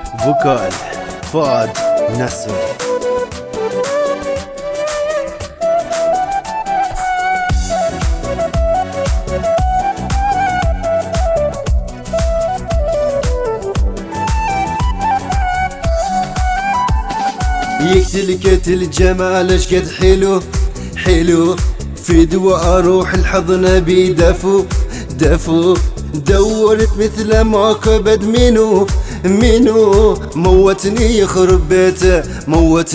فوكال فؤاد نصر. يقتلك الجمال اشقد حلو حلو، في دواء اروح الحضن بيدفو دفو. دورت مثل ما كبد منو موتني يخرب بيته موتني.